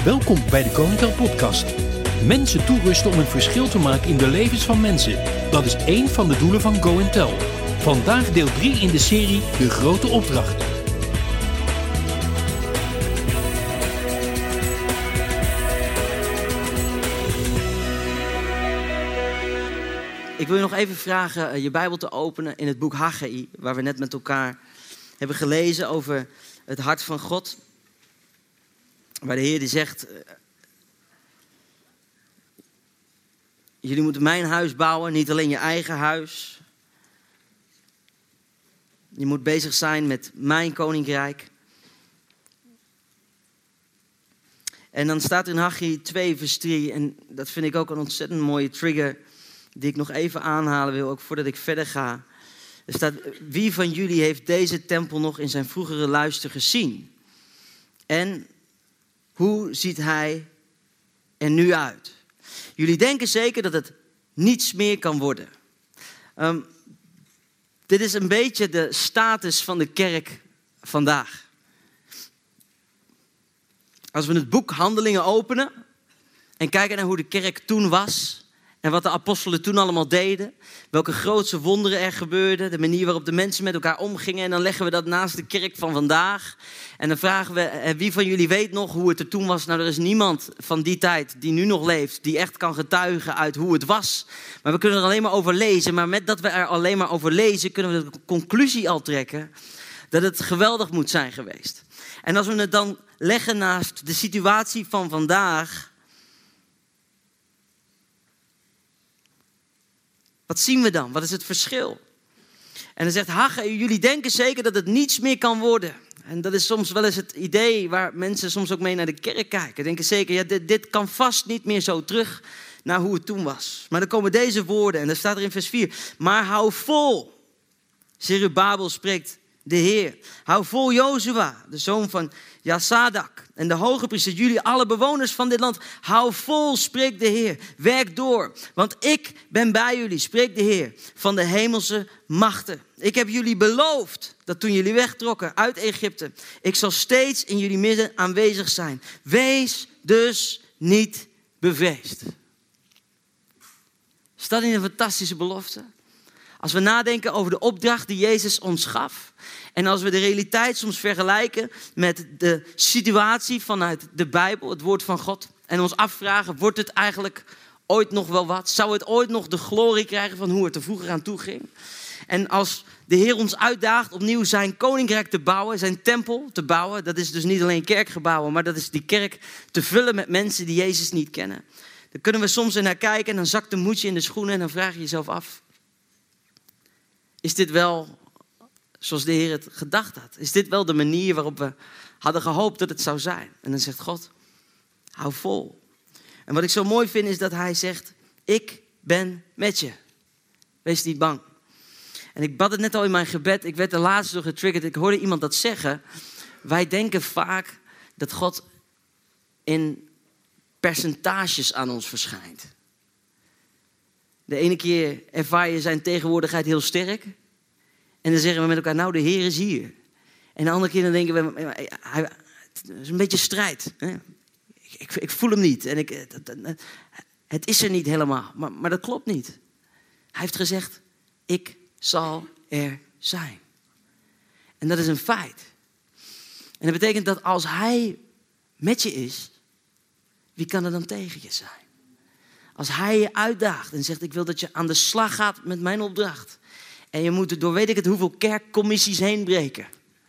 Welkom bij de Go&Tell podcast. Mensen toerusten om een verschil te maken in de levens van mensen. Dat is één van de doelen van Go&Tell. Vandaag deel 3 in de serie De Grote Opdracht. Ik wil je nog even vragen je Bijbel te openen in het boek Haggai, waar we net met elkaar hebben gelezen over het hart van God. Waar de Heer die zegt, jullie moeten mijn huis bouwen, niet alleen je eigen huis. Je moet bezig zijn met mijn koninkrijk. En dan staat er in Haggai 2 vers 3, en dat vind ik ook een ontzettend mooie trigger die ik nog even aanhalen wil, ook voordat ik verder ga. Er staat, wie van jullie heeft deze tempel nog in zijn vroegere luister gezien? En hoe ziet hij er nu uit? Jullie denken zeker dat het niets meer kan worden. Dit is een beetje de status van de kerk vandaag. Als we het boek Handelingen openen en kijken naar hoe de kerk toen was en wat de apostelen toen allemaal deden, welke grootse wonderen er gebeurden, de manier waarop de mensen met elkaar omgingen, en dan leggen we dat naast de kerk van vandaag. En dan vragen we, wie van jullie weet nog hoe het er toen was? Nou, er is niemand van die tijd die nu nog leeft, die echt kan getuigen uit hoe het was. Maar we kunnen er alleen maar over lezen. Maar met dat we er alleen maar over lezen, kunnen we de conclusie al trekken dat het geweldig moet zijn geweest. En als we het dan leggen naast de situatie van vandaag, wat zien we dan? Wat is het verschil? En dan zegt Haggai, jullie denken zeker dat het niets meer kan worden. En dat is soms wel eens het idee waar mensen soms ook mee naar de kerk kijken. Denken zeker, ja, dit kan vast niet meer zo terug naar hoe het toen was. Maar dan komen deze woorden en daar staat er in vers 4. Maar hou vol, Zerubabel spreekt de Heer. Hou vol Jozua, de zoon van Jozadak. En de hoge priester, jullie alle bewoners van dit land. Hou vol, spreekt de Heer. Werk door, want ik ben bij jullie, spreekt de Heer van de hemelse machten. Ik heb jullie beloofd dat toen jullie wegtrokken uit Egypte, ik zal steeds in jullie midden aanwezig zijn. Wees dus niet bevreesd. Is dat niet een fantastische belofte? Als we nadenken over de opdracht die Jezus ons gaf, en als we de realiteit soms vergelijken met de situatie vanuit de Bijbel, het woord van God, en ons afvragen, wordt het eigenlijk ooit nog wel wat? Zou het ooit nog de glorie krijgen van hoe het er vroeger aan toe ging? En als de Heer ons uitdaagt opnieuw zijn koninkrijk te bouwen, zijn tempel te bouwen, dat is dus niet alleen kerkgebouwen, maar dat is die kerk te vullen met mensen die Jezus niet kennen. Dan kunnen we soms er naar kijken en dan zakt een moedje in de schoenen en dan vraag je jezelf af, is dit wel zoals de Heer het gedacht had? Is dit wel de manier waarop we hadden gehoopt dat het zou zijn? En dan zegt God, hou vol. En wat ik zo mooi vind is dat hij zegt, ik ben met je. Wees niet bang. En ik bad het net al in mijn gebed. Ik werd de laatste door getriggerd. Ik hoorde iemand dat zeggen. Wij denken vaak dat God in percentages aan ons verschijnt. De ene keer ervaar je zijn tegenwoordigheid heel sterk. En dan zeggen we met elkaar, nou, de Heer is hier. En de andere keer dan denken we, het is een beetje strijd. Hè? Ik voel hem niet. En het is er niet helemaal. Maar dat klopt niet. Hij heeft gezegd, ik zal er zijn. En dat is een feit. En dat betekent dat als hij met je is, wie kan er dan tegen je zijn? Als hij je uitdaagt en zegt, ik wil dat je aan de slag gaat met mijn opdracht. En je moet door weet ik het hoeveel kerkcommissies heen breken.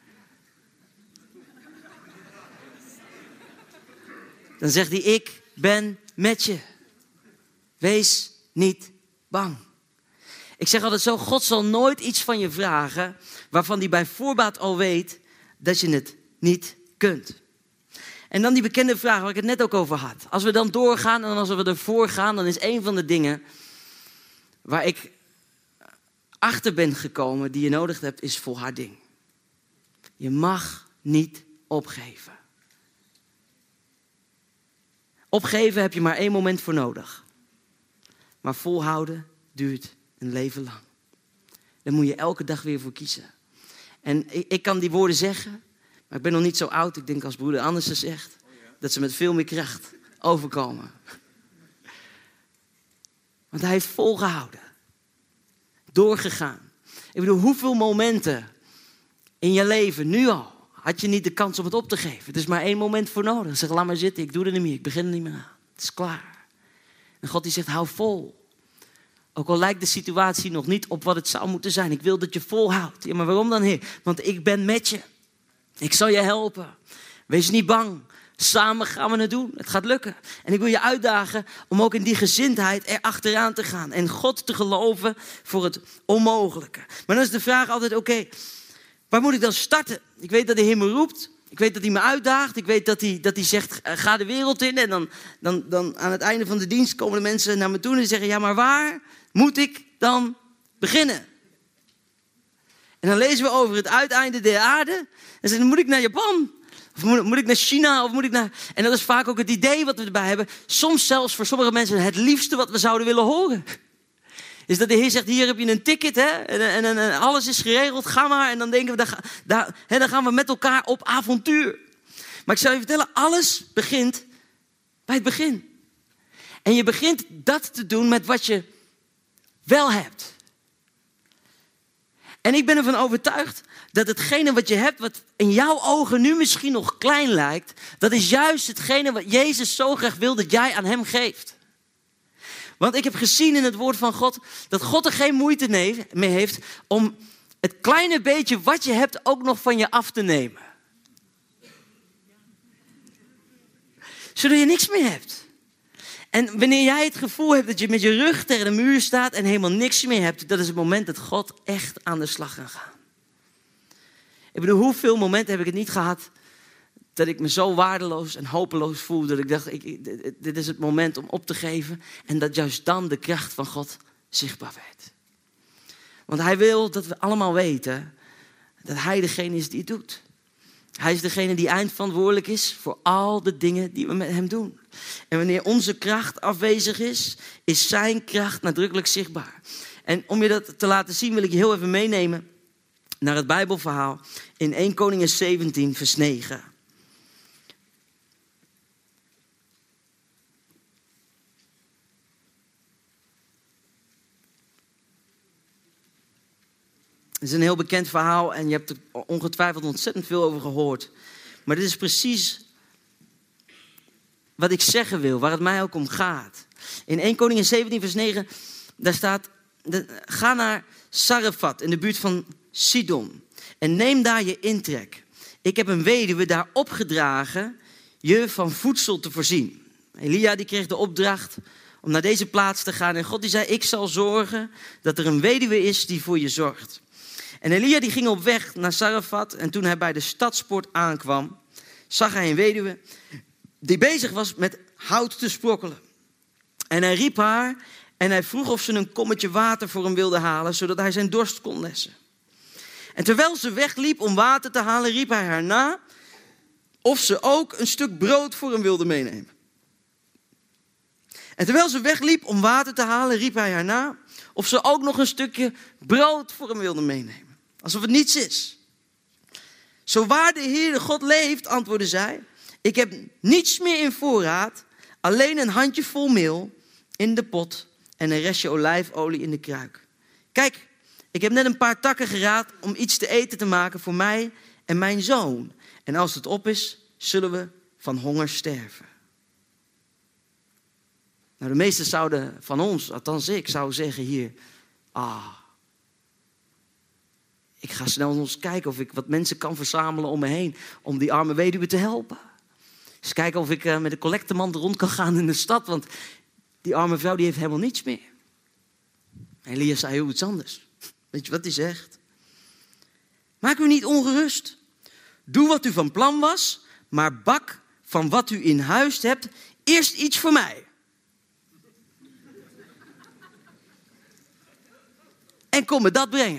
Dan zegt hij, ik ben met je. Wees niet bang. Ik zeg altijd zo, God zal nooit iets van je vragen waarvan hij bij voorbaat al weet dat je het niet kunt. En dan die bekende vraag waar ik het net ook over had. Als we dan doorgaan en als we ervoor gaan, dan is een van de dingen waar ik achter ben gekomen die je nodig hebt, is volharding. Je mag niet opgeven. Opgeven heb je maar 1 moment voor nodig. Maar volhouden duurt een leven lang. Daar moet je elke dag weer voor kiezen. En ik kan die woorden zeggen, maar ik ben nog niet zo oud. Ik denk als broeder Anders zegt. dat ze met veel meer kracht overkomen. Want hij heeft volgehouden. Doorgegaan. Ik bedoel, hoeveel momenten in je leven, nu al, had je niet de kans om het op te geven? Er is maar 1 moment voor nodig. Zeg, laat maar zitten, ik doe er niet meer, ik begin er niet meer aan. Het is klaar. En God die zegt, hou vol. Ook al lijkt de situatie nog niet op wat het zou moeten zijn. Ik wil dat je volhoudt. Ja, maar waarom dan, Heer? Want ik ben met je. Ik zal je helpen. Wees niet bang. Samen gaan we het doen. Het gaat lukken. En ik wil je uitdagen om ook in die gezindheid er achteraan te gaan. En God te geloven voor het onmogelijke. Maar dan is de vraag altijd, oké, waar moet ik dan starten? Ik weet dat de Heer me roept. Ik weet dat hij me uitdaagt. Ik weet dat hij zegt, ga de wereld in. En dan aan het einde van de dienst komen de mensen naar me toe en zeggen, ja, maar waar moet ik dan beginnen? En dan lezen we over het uiteinde der aarde. En zeggen, moet ik naar Japan? Of moet ik naar China? Of moet ik naar... En dat is vaak ook het idee wat we erbij hebben. Soms zelfs voor sommige mensen het liefste wat we zouden willen horen. Is dat de Heer zegt, hier heb je een ticket, hè? En alles is geregeld, ga maar. En dan denken we, dan gaan we met elkaar op avontuur. Maar ik zal je vertellen, alles begint bij het begin. En je begint dat te doen met wat je wel hebt. En ik ben ervan overtuigd dat hetgene wat je hebt, wat in jouw ogen nu misschien nog klein lijkt, dat is juist hetgene wat Jezus zo graag wil dat jij aan hem geeft. Want ik heb gezien in het woord van God, dat God er geen moeite mee heeft om het kleine beetje wat je hebt ook nog van je af te nemen. Zodat je niks meer hebt. En wanneer jij het gevoel hebt dat je met je rug tegen de muur staat en helemaal niks meer hebt, dat is het moment dat God echt aan de slag kan gaan. Ik bedoel, hoeveel momenten heb ik het niet gehad dat ik me zo waardeloos en hopeloos voel, dat ik dacht, dit is het moment om op te geven. En dat juist dan de kracht van God zichtbaar werd. Want hij wil dat we allemaal weten dat hij degene is die het doet. Hij is degene die eindverantwoordelijk is voor al de dingen die we met hem doen. En wanneer onze kracht afwezig is zijn kracht nadrukkelijk zichtbaar. En om je dat te laten zien wil ik je heel even meenemen naar het Bijbelverhaal in 1 Koningen 17 vers 9. Het is een heel bekend verhaal en je hebt er ongetwijfeld ontzettend veel over gehoord. Maar dit is precies wat ik zeggen wil, waar het mij ook om gaat. In 1 Koningen 17 vers 9, daar staat, ga naar Sarefat in de buurt van Sidon en neem daar je intrek. Ik heb een weduwe daar opgedragen je van voedsel te voorzien. Elia die kreeg de opdracht om naar deze plaats te gaan en God die zei, ik zal zorgen dat er een weduwe is die voor je zorgt. En Elia die ging op weg naar Sarefat en toen hij bij de stadspoort aankwam, zag hij een weduwe die bezig was met hout te sprokkelen. En hij riep haar en hij vroeg of ze een kommetje water voor hem wilde halen, zodat hij zijn dorst kon lessen. En terwijl ze wegliep om water te halen, riep hij haar na of ze ook een stuk brood voor hem wilde meenemen. En terwijl ze wegliep om water te halen, riep hij haar na of ze ook nog een stukje brood voor hem wilde meenemen. Alsof het niets is. Zo waar de Heere God leeft, antwoordde zij, ik heb niets meer in voorraad, alleen een handjevol meel in de pot en een restje olijfolie in de kruik. Kijk, ik heb net een paar takken geraapt om iets te eten te maken voor mij en mijn zoon. En als het op is, zullen we van honger sterven. Nou, de meesten zouden van ons, althans ik, zou zeggen hier, ik ga snel eens kijken of ik wat mensen kan verzamelen om me heen, om die arme weduwe te helpen. Eens kijken of ik met een collectemand rond kan gaan in de stad, want die arme vrouw die heeft helemaal niets meer. Elia zei heel iets anders. Weet je wat hij zegt? Maak u niet ongerust. Doe wat u van plan was, maar bak van wat u in huis hebt eerst iets voor mij. En kom me dat brengen.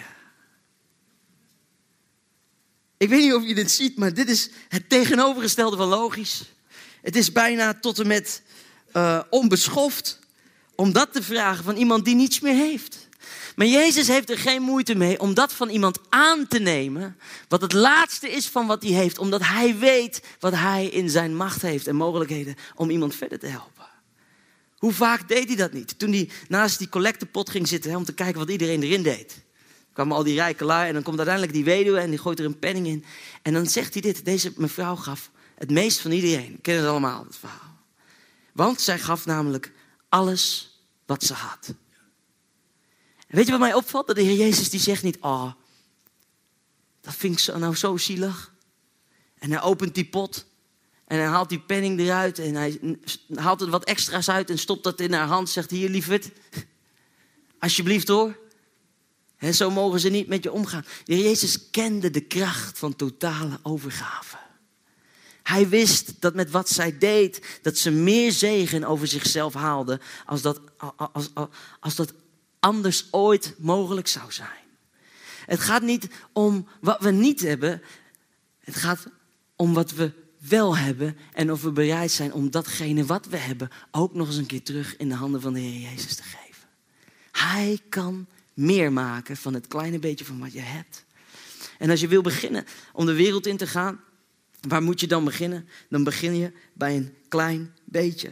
Ik weet niet of je dit ziet, maar dit is het tegenovergestelde van logisch. Het is bijna tot en met onbeschoft om dat te vragen van iemand die niets meer heeft. Maar Jezus heeft er geen moeite mee om dat van iemand aan te nemen, wat het laatste is van wat hij heeft, omdat hij weet wat hij in zijn macht heeft en mogelijkheden om iemand verder te helpen. Hoe vaak deed hij dat niet? Toen hij naast die collectepot ging zitten om te kijken wat iedereen erin deed. Kwamen al die rijke lui en dan komt uiteindelijk die weduwe en die gooit er een penning in. En dan zegt hij dit, deze mevrouw gaf het meest van iedereen. We kennen het allemaal, het verhaal. Want zij gaf namelijk alles wat ze had. En weet je wat mij opvalt? Dat de Heer Jezus die zegt niet, oh, dat vind ik nou zo zielig. En hij opent die pot en hij haalt die penning eruit en hij haalt er wat extra's uit en stopt dat in haar hand. Zegt, hier lieverd, alsjeblieft hoor. He, zo mogen ze niet met je omgaan. De Heer Jezus kende de kracht van totale overgave. Hij wist dat met wat zij deed, dat ze meer zegen over zichzelf haalde als dat anders ooit mogelijk zou zijn. Het gaat niet om wat we niet hebben. Het gaat om wat we wel hebben en of we bereid zijn om datgene wat we hebben ook nog eens een keer terug in de handen van de Heer Jezus te geven. Hij kan meer maken van het kleine beetje van wat je hebt. En als je wil beginnen om de wereld in te gaan, waar moet je dan beginnen? Dan begin je bij een klein beetje.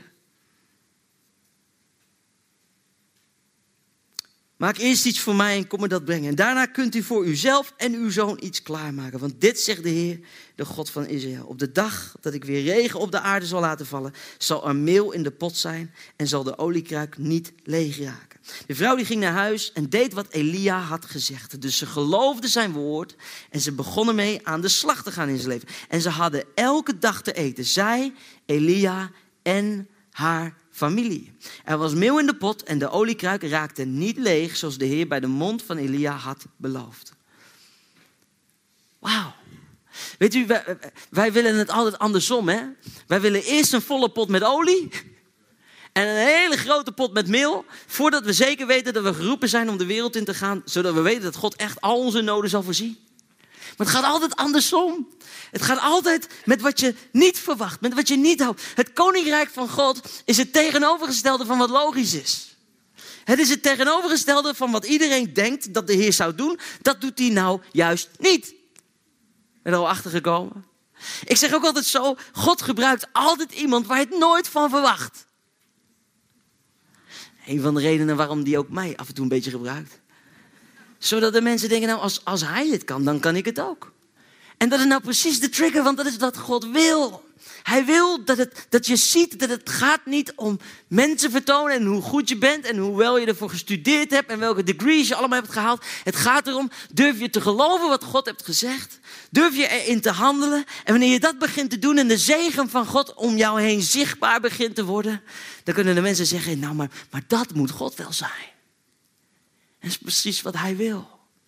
Maak eerst iets voor mij en kom me dat brengen. En daarna kunt u voor uzelf en uw zoon iets klaarmaken. Want dit zegt de Heer, de God van Israël. Op de dag dat ik weer regen op de aarde zal laten vallen, zal er meel in de pot zijn en zal de oliekruik niet leeg raken. De vrouw die ging naar huis en deed wat Elia had gezegd. Dus ze geloofde zijn woord en ze begonnen mee aan de slag te gaan in zijn leven. En ze hadden elke dag te eten. Zij, Elia en haar familie. Er was meel in de pot en de oliekruik raakte niet leeg, zoals de Heer bij de mond van Elia had beloofd. Wauw. Weet u, wij willen het altijd andersom, hè? Wij willen eerst een volle pot met olie en een hele grote pot met meel, voordat we zeker weten dat we geroepen zijn om de wereld in te gaan, zodat we weten dat God echt al onze noden zal voorzien. Maar het gaat altijd andersom. Het gaat altijd met wat je niet verwacht, met wat je niet hoopt. Het koninkrijk van God is het tegenovergestelde van wat logisch is. Het is het tegenovergestelde van wat iedereen denkt dat de Heer zou doen. Dat doet hij nou juist niet. Ben je er al achter gekomen? Ik zeg ook altijd zo, God gebruikt altijd iemand waar je het nooit van verwacht. Een van de redenen waarom die ook mij af en toe een beetje gebruikt. Zodat de mensen denken, nou als hij het kan, dan kan ik het ook. En dat is nou precies de trigger, want dat is wat God wil. Hij wil dat je ziet dat het gaat niet om mensen vertonen en hoe goed je bent en hoe wel je ervoor gestudeerd hebt en welke degrees je allemaal hebt gehaald. Het gaat erom, durf je te geloven wat God hebt gezegd? Durf je erin te handelen? En wanneer je dat begint te doen en de zegen van God om jou heen zichtbaar begint te worden, dan kunnen de mensen zeggen, nou maar dat moet God wel zijn. Dat is precies wat hij wil.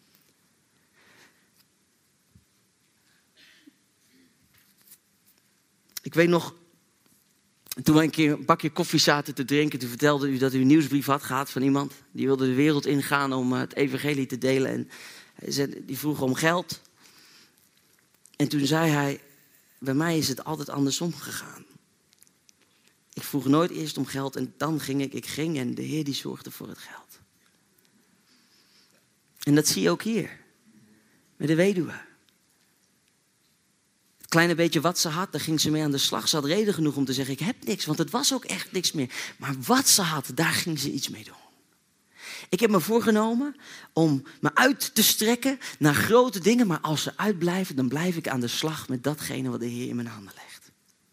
Ik weet nog, toen wij een keer een bakje koffie zaten te drinken, toen vertelde u dat u een nieuwsbrief had gehad van iemand. Die wilde de wereld ingaan om het evangelie te delen. En die vroeg om geld. En toen zei hij, bij mij is het altijd andersom gegaan. Ik vroeg nooit eerst om geld en dan ging ik ging en de Heer die zorgde voor het geld. En dat zie je ook hier, met de weduwe. Het kleine beetje wat ze had, daar ging ze mee aan de slag. Ze had reden genoeg om te zeggen, ik heb niks, want het was ook echt niks meer. Maar wat ze had, daar ging ze iets mee doen. Ik heb me voorgenomen om me uit te strekken naar grote dingen. Maar als ze uitblijven, dan blijf ik aan de slag met datgene wat de Heer in mijn handen legt.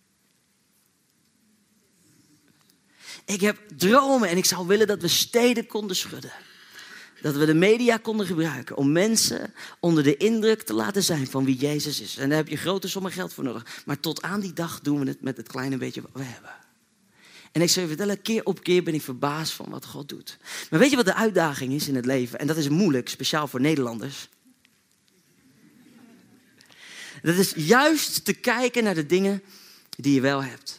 Ik heb dromen en ik zou willen dat we steden konden schudden. Dat we de media konden gebruiken om mensen onder de indruk te laten zijn van wie Jezus is. En daar heb je grote sommen geld voor nodig. Maar tot aan die dag doen we het met het kleine beetje wat we hebben. En ik zou je vertellen, keer op keer ben ik verbaasd van wat God doet. Maar weet je wat de uitdaging is in het leven? En dat is moeilijk, speciaal voor Nederlanders. Dat is juist te kijken naar de dingen die je wel hebt.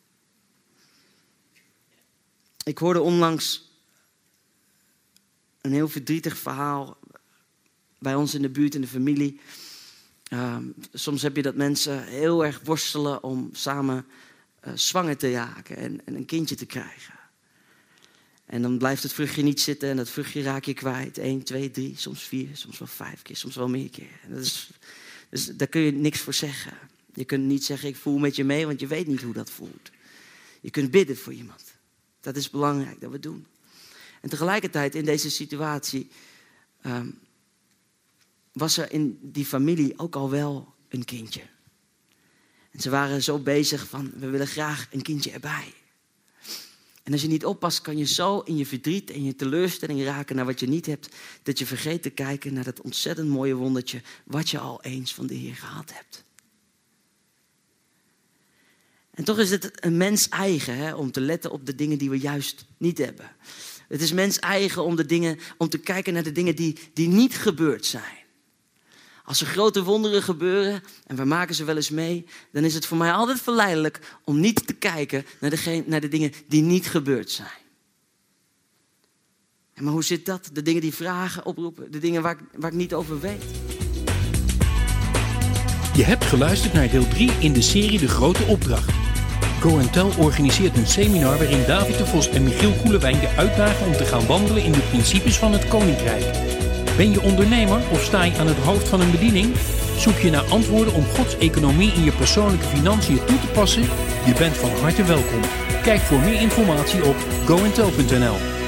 Ik hoorde onlangs een heel verdrietig verhaal bij ons in de buurt, in de familie. Soms heb je dat mensen heel erg worstelen om samen zwanger te raken en een kindje te krijgen. En dan blijft het vruchtje niet zitten en dat vruchtje raak je kwijt. 1, 2, 3, soms 4, soms wel 5 keer, soms wel meer keer. Dus daar kun je niks voor zeggen. Je kunt niet zeggen, ik voel met je mee, want je weet niet hoe dat voelt. Je kunt bidden voor iemand. Dat is belangrijk dat we doen. En tegelijkertijd in deze situatie was er in die familie ook al wel een kindje. En ze waren zo bezig van, we willen graag een kindje erbij. En als je niet oppast, kan je zo in je verdriet en je teleurstelling raken naar wat je niet hebt, dat je vergeet te kijken naar dat ontzettend mooie wondertje wat je al eens van de Heer gehad hebt. En toch is het een mens eigen om te letten op de dingen die we juist niet hebben. Het is mens eigen om te kijken naar de dingen die niet gebeurd zijn. Als er grote wonderen gebeuren, en we maken ze wel eens mee, dan is het voor mij altijd verleidelijk om niet te kijken naar de dingen die niet gebeurd zijn. Maar hoe zit dat? De dingen die vragen oproepen, de dingen waar ik niet over weet. Je hebt geluisterd naar deel 3 in de serie De Grote Opdracht. Go & Tell organiseert een seminar waarin David de Vos en Michiel Koelewijn je uitdagen om te gaan wandelen in de principes van het Koninkrijk. Ben je ondernemer of sta je aan het hoofd van een bediening? Zoek je naar antwoorden om Gods economie in je persoonlijke financiën toe te passen? Je bent van harte welkom. Kijk voor meer informatie op goandtell.nl.